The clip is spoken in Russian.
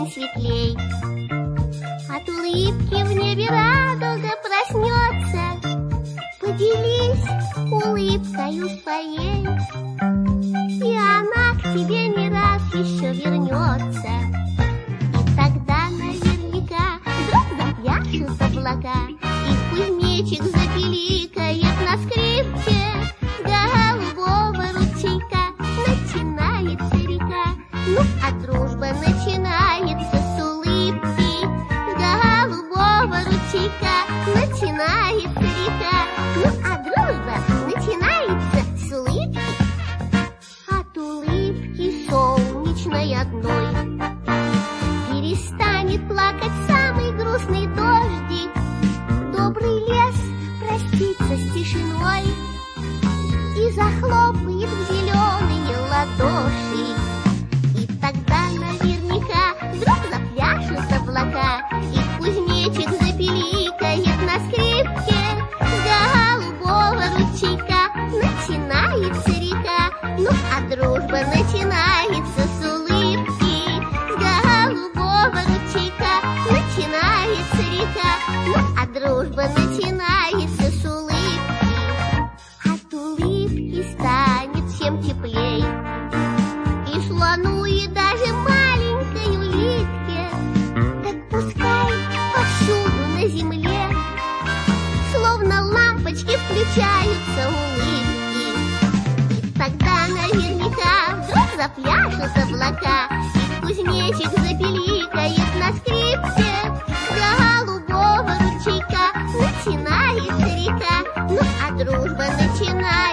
день светлей. От улыбки в небе радуга проснется. Поделись улыбкою своей, и она к тебе не раз еще вернется. И тогда наверняка вдруг запляшут облака, и кузнечик запиликает на скрипке. С голубого ручейка начинается река. Ну, а дружба начинается с улыбки. С голубого ручейка начинается река. Ну, а дружба начинается с улыбки. От улыбки солнечной одной перестанет плакать самый грустный дождик. Добрый лес простится с тишиной и захлопает в зеленые ладоши. И тогда наверняка вдруг запляшут облака, и кузнечик запиликает на скрипке. С голубого ручейка начинается река. Ну, а дружба начинается с улыбки. С голубого ручейка начинается река. Ну, а дружба начинается с улыбки. От улыбки станет всем теплей, и слону, и даже маленькой улитке. Так пускай повсюду на земле словно лампочки включаются улыбки. И тогда наверняка вдруг запляшут облака, и кузнечик запиликает на скрипке. С голубого ручейка начинается река. Ну, а дружба начинается